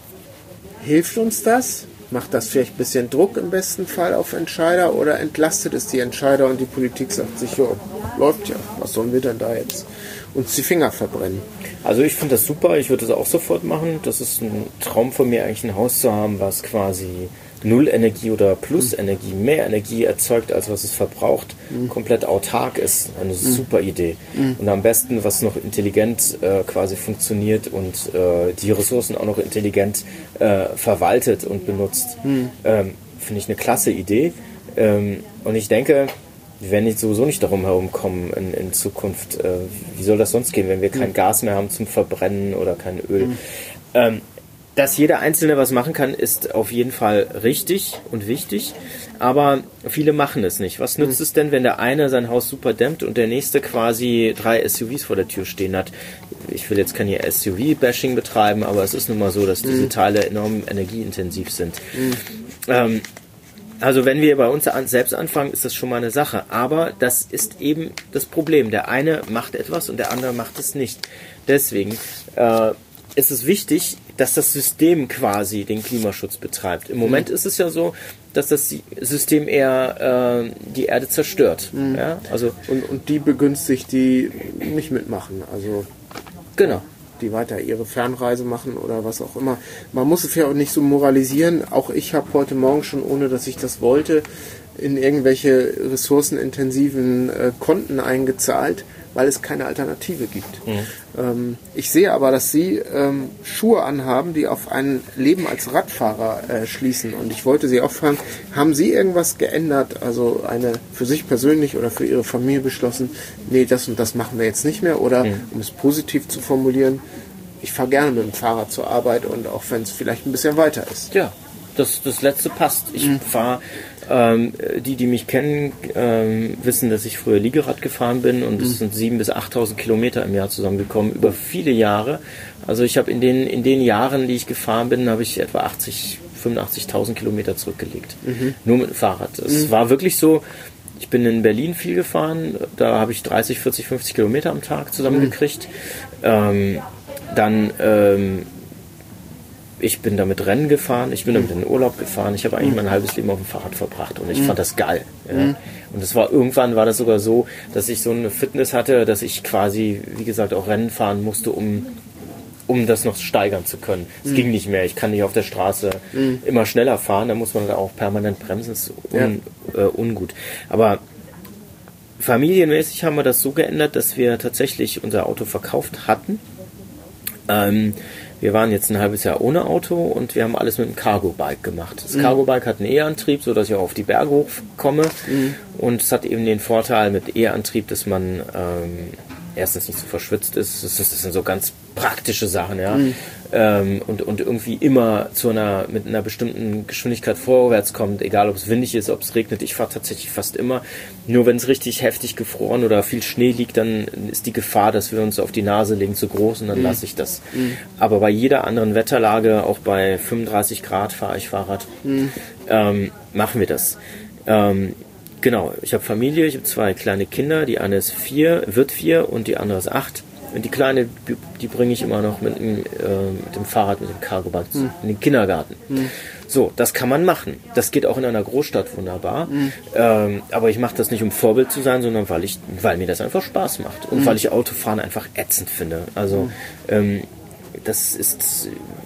hilft uns das? Macht das vielleicht ein bisschen Druck im besten Fall auf Entscheider oder entlastet es die Entscheider und die Politik sagt sich, jo, läuft ja, was sollen wir denn da jetzt uns die Finger verbrennen? Also ich finde das super, ich würde das auch sofort machen. Das ist ein Traum von mir, eigentlich ein Haus zu haben, was quasi Null-Energie oder Plus-Energie, mehr Energie erzeugt, als was es verbraucht, mhm. komplett autark ist. Eine mhm. super Idee. Mhm. Und am besten, was noch intelligent äh, quasi funktioniert und äh, die Ressourcen auch noch intelligent äh, verwaltet und benutzt. Mhm. Ähm, finde ich eine klasse Idee. Ähm, und ich denke, wir werden nicht sowieso nicht darum herumkommen in, in Zukunft. Äh, wie soll das sonst gehen, wenn wir kein mhm. Gas mehr haben zum Verbrennen oder kein Öl? Mhm. Ähm, Dass jeder Einzelne was machen kann, ist auf jeden Fall richtig und wichtig, aber viele machen es nicht. Was nützt mhm. es denn, wenn der eine sein Haus super dämmt und der nächste quasi drei S U Vs vor der Tür stehen hat? Ich will jetzt kein hier S U V-Bashing betreiben, aber es ist nun mal so, dass diese mhm. Teile enorm energieintensiv sind. Mhm. Ähm, also wenn wir bei uns selbst anfangen, ist das schon mal eine Sache, aber das ist eben das Problem. Der eine macht etwas und der andere macht es nicht. Deswegen äh, ist es wichtig, dass das System quasi den Klimaschutz betreibt. Im Moment mhm. ist es ja so, dass das System eher äh, die Erde zerstört. Mhm. Ja? Also und, und die begünstigt, die nicht mitmachen. Also genau. Die weiter ihre Fernreise machen oder was auch immer. Man muss es ja auch nicht so moralisieren. Auch ich habe heute Morgen schon, ohne dass ich das wollte, in irgendwelche ressourcenintensiven äh, Konten eingezahlt, weil es keine Alternative gibt. Mhm. Ähm, ich sehe aber, dass Sie ähm, Schuhe anhaben, die auf ein Leben als Radfahrer äh, schließen. Und ich wollte Sie auch fragen, haben Sie irgendwas geändert, also eine für sich persönlich oder für Ihre Familie beschlossen, nee, das und das machen wir jetzt nicht mehr? Oder, mhm. um es positiv zu formulieren, ich fahre gerne mit dem Fahrrad zur Arbeit und auch wenn es vielleicht ein bisschen weiter ist. Ja, das, das letzte passt. Ich mhm. fahre Ähm, die, die mich kennen, ähm, wissen, dass ich früher Liegerad gefahren bin und es mhm. sind siebentausend bis achttausend Kilometer im Jahr zusammengekommen, über viele Jahre. Also ich habe in den, in den Jahren, die ich gefahren bin, habe ich etwa achtzig, fünfundachtzigtausend Kilometer zurückgelegt. Mhm. Nur mit dem Fahrrad. Es mhm. war wirklich so, ich bin in Berlin viel gefahren, da habe ich dreißig, vierzig, fünfzig Kilometer am Tag zusammengekriegt. Mhm. Ähm, dann ähm, ich bin damit Rennen gefahren, ich bin damit in den Urlaub gefahren, ich habe eigentlich mein halbes Leben auf dem Fahrrad verbracht und ich fand das geil. Ja. Und es war irgendwann war das sogar so, dass ich so eine Fitness hatte, dass ich quasi, wie gesagt, auch Rennen fahren musste, um, um das noch steigern zu können. Es mhm. ging nicht mehr, ich kann nicht auf der Straße mhm. immer schneller fahren, da muss man da auch permanent bremsen, das ist un, ja. äh, ungut. Aber familienmäßig haben wir das so geändert, dass wir tatsächlich unser Auto verkauft hatten. Ähm, Wir waren jetzt ein halbes Jahr ohne Auto und wir haben alles mit einem Cargo-Bike gemacht. Das mhm. Cargo-Bike hat einen E-Antrieb, sodass ich auch auf die Berge hochkomme. Mhm. Und es hat eben den Vorteil mit E-Antrieb, dass man ähm, erstens nicht so verschwitzt ist. Das, das sind so ganz praktische Sachen, ja. Mhm. Ähm, und, und irgendwie immer zu einer, mit einer bestimmten Geschwindigkeit vorwärts kommt, egal ob es windig ist, ob es regnet. Ich fahre tatsächlich fast immer. Nur wenn es richtig heftig gefroren oder viel Schnee liegt, dann ist die Gefahr, dass wir uns auf die Nase legen, zu groß und dann mhm. lasse ich das. Mhm. Aber bei jeder anderen Wetterlage, auch bei fünfunddreißig Grad fahre ich Fahrrad, mhm. ähm, machen wir das. Ähm, genau, ich habe Familie, ich habe zwei kleine Kinder, die eine ist vier, wird vier und die andere ist acht. Und die Kleine, die bringe ich immer noch mit dem, äh, mit dem Fahrrad, mit dem Cargo-Bike mhm. in den Kindergarten. Mhm. So, das kann man machen. Das geht auch in einer Großstadt wunderbar. Mhm. Ähm, aber ich mache das nicht, um Vorbild zu sein, sondern weil ich, weil mir das einfach Spaß macht. Und mhm. weil ich Autofahren einfach ätzend finde. Also, mhm. ähm, das ist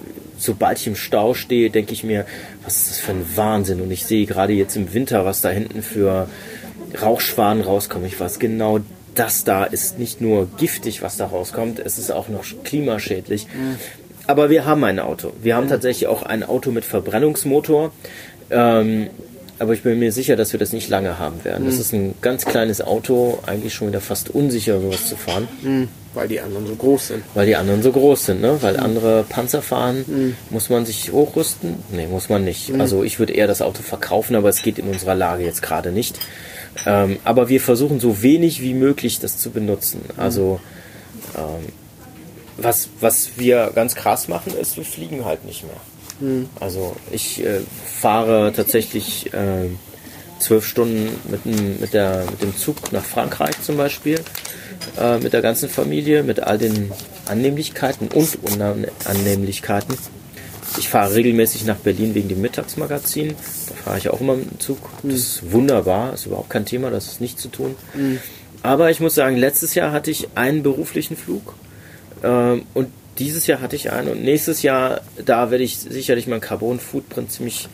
sobald ich im Stau stehe, denke ich mir, was ist das für ein Wahnsinn? Und ich sehe gerade jetzt im Winter, was da hinten für Rauchschwaden rauskommen. Ich weiß genau, das da ist nicht nur giftig, was da rauskommt, es ist auch noch klimaschädlich. Mhm. Aber wir haben ein Auto. Wir haben tatsächlich auch ein Auto mit Verbrennungsmotor. Ähm, aber ich bin mir sicher, dass wir das nicht lange haben werden. Mhm. Das ist ein ganz kleines Auto, eigentlich schon wieder fast unsicher, sowas zu fahren. Mhm. Weil die anderen so groß sind. Weil die anderen so groß sind, ne? Weil mhm. andere Panzer fahren, mhm. muss man sich hochrüsten? Nee, muss man nicht. Mhm. Also ich würde eher das Auto verkaufen, aber es geht in unserer Lage jetzt gerade nicht. Ähm, aber wir versuchen so wenig wie möglich das zu benutzen. Also ähm, was, was wir ganz krass machen, ist, wir fliegen halt nicht mehr. Mhm. Also ich äh, fahre tatsächlich äh, zwölf Stunden mit, mit, der, mit dem Zug nach Frankreich zum Beispiel, äh, mit der ganzen Familie, mit all den Annehmlichkeiten und Unannehmlichkeiten. Ich fahre regelmäßig nach Berlin wegen dem Mittagsmagazin. Da fahre ich auch immer mit dem Zug. Das ist wunderbar, ist überhaupt kein Thema, das ist nichts zu tun. Mhm. Aber ich muss sagen, letztes Jahr hatte ich einen beruflichen Flug ähm, und dieses Jahr hatte ich einen und nächstes Jahr, da werde ich sicherlich mein Carbon-Footprint ziemlich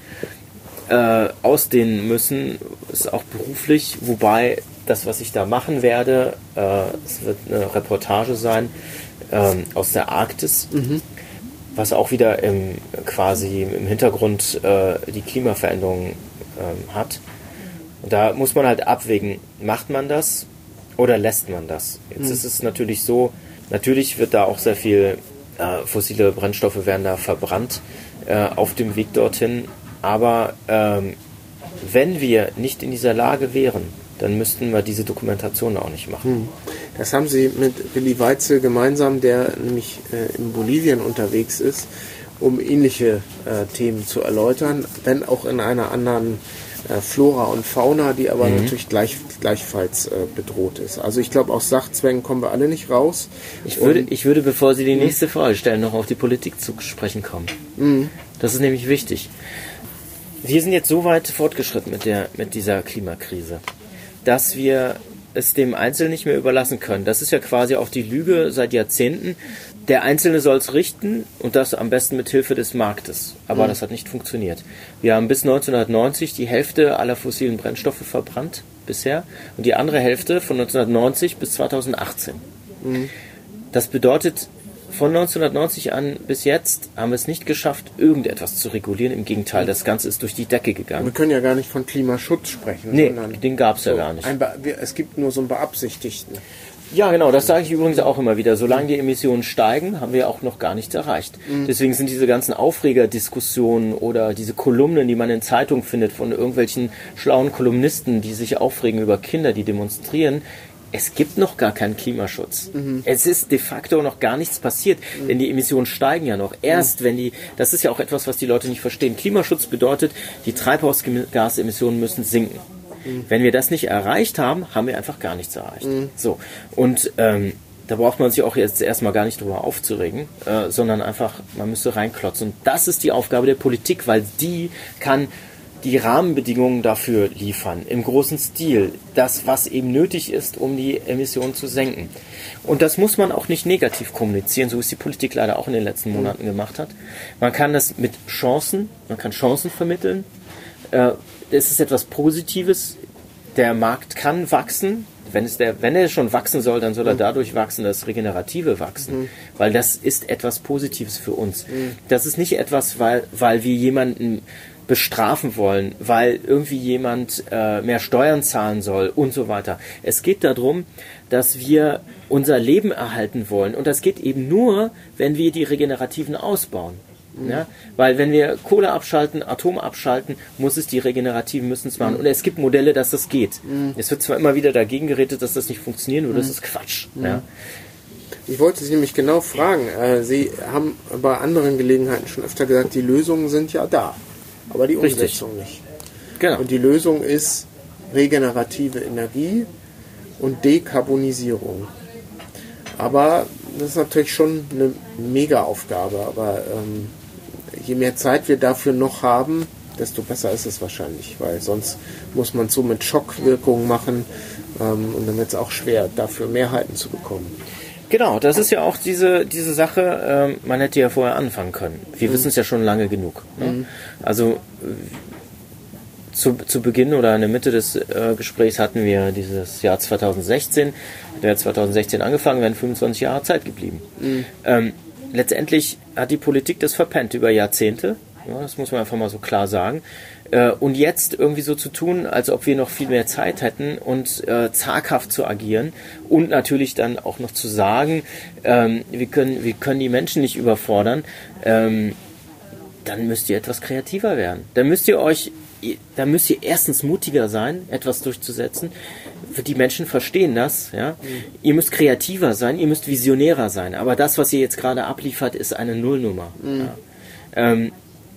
äh, ausdehnen müssen. Ist auch beruflich, wobei das, was ich da machen werde, äh, es wird eine Reportage sein äh, aus der Arktis. Mhm. Was auch wieder im, quasi im Hintergrund äh, die Klimaveränderung ähm, hat. Und da muss man halt abwägen, macht man das oder lässt man das? Jetzt mhm. ist es natürlich so, natürlich wird da auch sehr viel, äh, fossile Brennstoffe werden da verbrannt äh, auf dem Weg dorthin, aber ähm, wenn wir nicht in dieser Lage wären, dann müssten wir diese Dokumentation auch nicht machen. Das haben Sie mit Willi Weitzel gemeinsam, der nämlich äh, in Bolivien unterwegs ist, um ähnliche äh, Themen zu erläutern, wenn auch in einer anderen äh, Flora und Fauna, die aber mhm. natürlich gleich, gleichfalls äh, bedroht ist. Also ich glaube, aus Sachzwängen kommen wir alle nicht raus. Ich würde, ich würde, bevor Sie die nächste Frage stellen, noch auf die Politik zu sprechen kommen. Mhm. Das ist nämlich wichtig. Wir sind jetzt so weit fortgeschritten mit, der, mit dieser Klimakrise, dass wir es dem Einzelnen nicht mehr überlassen können. Das ist ja quasi auch die Lüge seit Jahrzehnten. Der Einzelne soll es richten und das am besten mit Hilfe des Marktes. Aber mhm. das hat nicht funktioniert. Wir haben bis neunzehnhundertneunzig die Hälfte aller fossilen Brennstoffe verbrannt bisher und die andere Hälfte von neunzehnhundertneunzig bis zweitausendachtzehn. Mhm. Das bedeutet, von neunzehnhundertneunzig an bis jetzt haben wir es nicht geschafft, irgendetwas zu regulieren. Im Gegenteil, das Ganze ist durch die Decke gegangen. Wir können ja gar nicht von Klimaschutz sprechen. Nee, den gab es so ja gar nicht. Ein Be- es gibt nur so einen Beabsichtigten. Ja, genau, das sage ich übrigens auch immer wieder. Solange die Emissionen steigen, haben wir auch noch gar nichts erreicht. Mhm. Deswegen sind diese ganzen Aufregerdiskussionen oder diese Kolumnen, die man in Zeitungen findet von irgendwelchen schlauen Kolumnisten, die sich aufregen über Kinder, die demonstrieren, es gibt noch gar keinen Klimaschutz. Mhm. Es ist de facto noch gar nichts passiert, mhm. denn die Emissionen steigen ja noch. Erst mhm. wenn die, das ist ja auch etwas, was die Leute nicht verstehen. Klimaschutz bedeutet, die Treibhausgasemissionen müssen sinken. Mhm. Wenn wir das nicht erreicht haben, haben wir einfach gar nichts erreicht. Mhm. So. Und ähm, da braucht man sich auch jetzt erstmal gar nicht drüber aufzuregen, äh, sondern einfach, man müsste reinklotzen. Und das ist die Aufgabe der Politik, weil die kann die Rahmenbedingungen dafür liefern, im großen Stil, das, was eben nötig ist, um die Emissionen zu senken. Und das muss man auch nicht negativ kommunizieren, so wie es die Politik leider auch in den letzten Monaten gemacht hat. Man kann das mit Chancen, man kann Chancen vermitteln. Äh, es ist etwas Positives. Der Markt kann wachsen. Wenn, es der, wenn er schon wachsen soll, dann soll er dadurch wachsen, das regenerative wachsen. Mhm. Weil das ist etwas Positives für uns. Mhm. Das ist nicht etwas, weil, weil wir jemanden bestrafen wollen, weil irgendwie jemand äh, mehr Steuern zahlen soll und so weiter. Es geht darum, dass wir unser Leben erhalten wollen. Und das geht eben nur, wenn wir die Regenerativen ausbauen. Mhm. Ja? Weil wenn wir Kohle abschalten, Atom abschalten, muss es die Regenerativen müssen es machen. Mhm. Und es gibt Modelle, dass das geht. Mhm. Es wird zwar immer wieder dagegen geredet, dass das nicht funktionieren würde, mhm. das ist Quatsch. Mhm. Ja? Ich wollte Sie nämlich genau fragen. Äh, Sie haben bei anderen Gelegenheiten schon öfter gesagt, die Lösungen sind ja da. Aber die Umsetzung Richtig. nicht. Genau. Und die Lösung ist regenerative Energie und Dekarbonisierung. Aber das ist natürlich schon eine Mega-Aufgabe. Aber ähm, je mehr Zeit wir dafür noch haben, desto besser ist es wahrscheinlich. Weil sonst muss man es so mit Schockwirkungen machen ähm, und dann wird es auch schwer, dafür Mehrheiten zu bekommen. Genau, das ist ja auch diese, diese Sache, ähm, man hätte ja vorher anfangen können. Wir mhm. wissen es ja schon lange genug. Ne? Mhm. Also zu, zu Beginn oder in der Mitte des äh, Gesprächs hatten wir dieses Jahr zweitausendsechzehn. Der hat zweitausendsechzehn angefangen, wären fünfundzwanzig Jahre Zeit geblieben. Mhm. Ähm, letztendlich hat die Politik das verpennt über Jahrzehnte. Ja, das muss man einfach mal so klar sagen. Äh, und jetzt irgendwie so zu tun, als ob wir noch viel mehr Zeit hätten und äh, zaghaft zu agieren und natürlich dann auch noch zu sagen, ähm, wir können, wir können die Menschen nicht überfordern, ähm, dann müsst ihr etwas kreativer werden. Dann müsst ihr euch, dann müsst ihr erstens mutiger sein, etwas durchzusetzen. Die Menschen verstehen das, ja. Mhm. Ihr müsst kreativer sein, ihr müsst visionärer sein. Aber das, was ihr jetzt gerade abliefert, ist eine Nullnummer. Mhm. Ja. Ähm,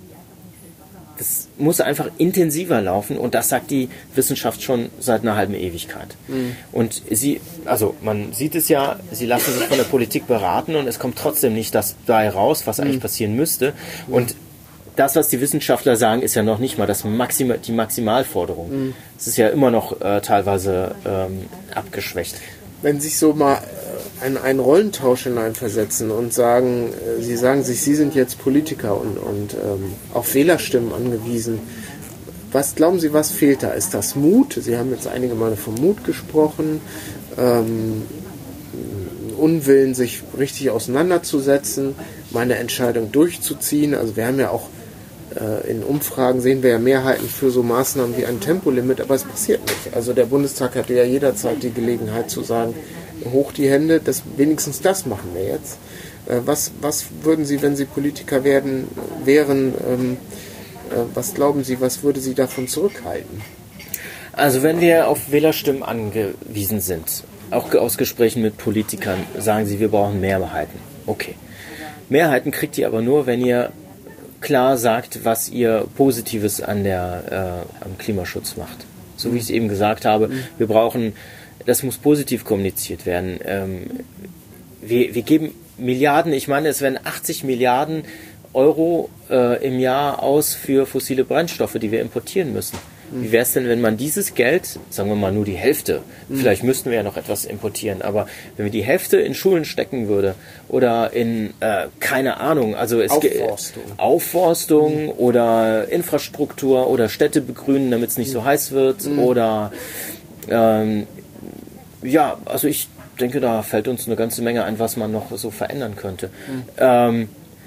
Das muss einfach intensiver laufen und das sagt die Wissenschaft schon seit einer halben Ewigkeit. Mhm. Und sie, also man sieht es ja, sie lassen sich von der Politik beraten und es kommt trotzdem nicht das dabei raus, was mhm. eigentlich passieren müsste. Mhm. Und das, was die Wissenschaftler sagen, ist ja noch nicht mal das Maxima, die Maximalforderung. Mhm. Es ist ja immer noch äh, teilweise ähm, abgeschwächt. Wenn sich so mal in einen Rollentausch hineinversetzen und sagen, Sie sagen sich, Sie sind jetzt Politiker und, und ähm, auf Wählerstimmen angewiesen. Was glauben Sie, was fehlt da? Ist das Mut? Sie haben jetzt einige Male vom Mut gesprochen. Ähm, Unwillen, sich richtig auseinanderzusetzen, meine Entscheidung durchzuziehen. Also wir haben ja auch äh, in Umfragen sehen wir ja Mehrheiten für so Maßnahmen wie ein Tempolimit, aber es passiert nicht. Also der Bundestag hatte ja jederzeit die Gelegenheit zu sagen, hoch die Hände, das, wenigstens das machen wir jetzt. Äh, was, was würden Sie, wenn Sie Politiker werden, wären, ähm, äh, was glauben Sie, was würde Sie davon zurückhalten? Also wenn wir auf Wählerstimmen angewiesen sind, auch aus Gesprächen mit Politikern, sagen sie, wir brauchen Mehrheiten. Okay. Mehrheiten kriegt ihr aber nur, wenn ihr klar sagt, was ihr Positives an der, äh, am Klimaschutz macht. So mhm. wie ich es eben gesagt habe, mhm. wir brauchen, das muss positiv kommuniziert werden. Ähm, wir, wir geben Milliarden, ich meine, es werden achtzig Milliarden Euro äh, im Jahr aus für fossile Brennstoffe, die wir importieren müssen. Wie wäre es denn, wenn man dieses Geld, sagen wir mal nur die Hälfte, mhm. vielleicht müssten wir ja noch etwas importieren, aber wenn wir die Hälfte in Schulen stecken würde oder in, äh, keine Ahnung, also es Aufforstung, Aufforstung mhm. oder Infrastruktur oder Städte begrünen, damit es nicht mhm. so heiß wird mhm. oder ähm, ja, also ich denke, da fällt uns eine ganze Menge ein, was man noch so verändern könnte. Mhm. Ähm,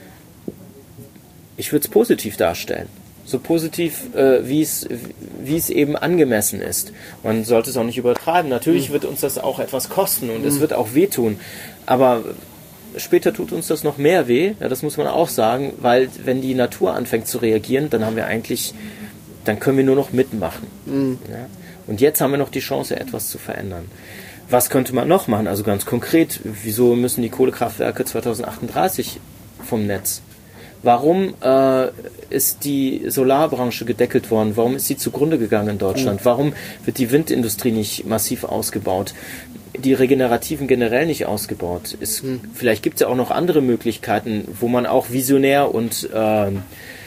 ich würde es positiv darstellen. So positiv, äh, wie es wie es eben angemessen ist. Man sollte es auch nicht übertreiben. Natürlich mhm. wird uns das auch etwas kosten und mhm. es wird auch wehtun. Aber später tut uns das noch mehr weh, ja, das muss man auch sagen, weil wenn die Natur anfängt zu reagieren, dann haben wir eigentlich, dann können wir nur noch mitmachen. Mhm. Ja? Und jetzt haben wir noch die Chance, etwas zu verändern. Was könnte man noch machen? Also ganz konkret, wieso müssen die Kohlekraftwerke zweitausendachtunddreißig vom Netz? Warum äh, ist die Solarbranche gedeckelt worden? Warum ist sie zugrunde gegangen in Deutschland? Mhm. Warum wird die Windindustrie nicht massiv ausgebaut? Die Regenerativen generell nicht ausgebaut? Ist, mhm. Vielleicht gibt es ja auch noch andere Möglichkeiten, wo man auch visionär und ähm,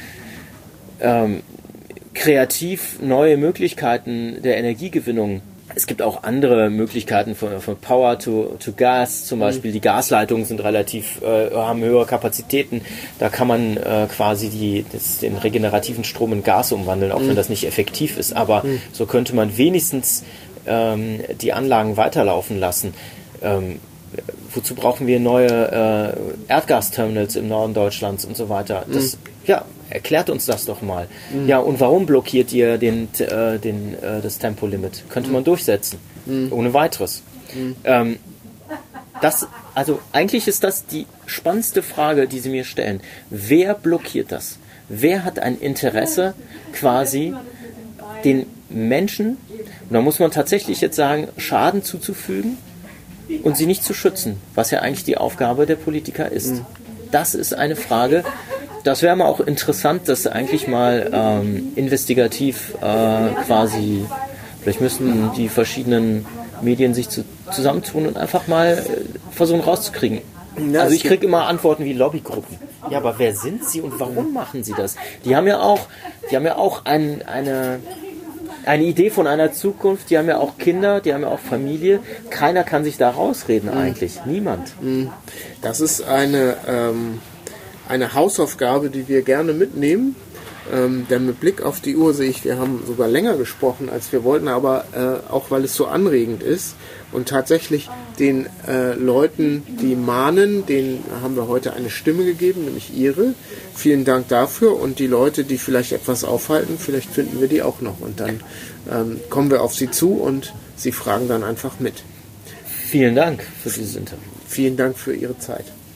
ähm, kreativ neue Möglichkeiten der Energiegewinnung. Es gibt auch andere Möglichkeiten von, von Power to, to Gas, zum Beispiel. Mhm. Die Gasleitungen sind relativ, äh, haben höhere Kapazitäten. Da kann man äh, quasi die, das, den regenerativen Strom in Gas umwandeln, auch mhm. wenn das nicht effektiv ist. Aber mhm. so könnte man wenigstens ähm, die Anlagen weiterlaufen lassen. Ähm, wozu brauchen wir neue äh, Erdgasterminals im Norden Deutschlands und so weiter? Das, mhm. ja, erklärt uns das doch mal. Mhm. Ja, und warum blockiert ihr den, äh, den, äh, das Tempolimit? Könnte mhm. man durchsetzen. Mhm. Ohne weiteres. Mhm. Ähm, das, also eigentlich ist das die spannendste Frage, die Sie mir stellen. Wer blockiert das? Wer hat ein Interesse, quasi den Menschen, und da muss man tatsächlich jetzt sagen, Schaden zuzufügen und sie nicht zu schützen, was ja eigentlich die Aufgabe der Politiker ist. Mhm. Das ist eine Frage. Das wäre mal auch interessant, das eigentlich mal ähm, investigativ äh, quasi, vielleicht müssten die verschiedenen Medien sich zu, zusammentun und einfach mal äh, versuchen rauszukriegen. Ja, also ich kriege immer Antworten wie Lobbygruppen. Ja, aber wer sind sie und warum machen sie das? Die haben ja auch, die haben ja auch ein, eine, eine Idee von einer Zukunft, die haben ja auch Kinder, die haben ja auch Familie. Keiner kann sich da rausreden eigentlich. Niemand. Das ist eine, ähm, eine Hausaufgabe, die wir gerne mitnehmen. Ähm, denn mit Blick auf die Uhr sehe ich, wir haben sogar länger gesprochen, als wir wollten, aber äh, auch weil es so anregend ist. Und tatsächlich den äh, Leuten, die mahnen, denen haben wir heute eine Stimme gegeben, nämlich Ihre. Vielen Dank dafür. Und die Leute, die vielleicht etwas aufhalten, vielleicht finden wir die auch noch. Und dann ähm, kommen wir auf Sie zu und Sie fragen dann einfach mit. Vielen Dank für dieses Interview. Vielen Dank für Ihre Zeit.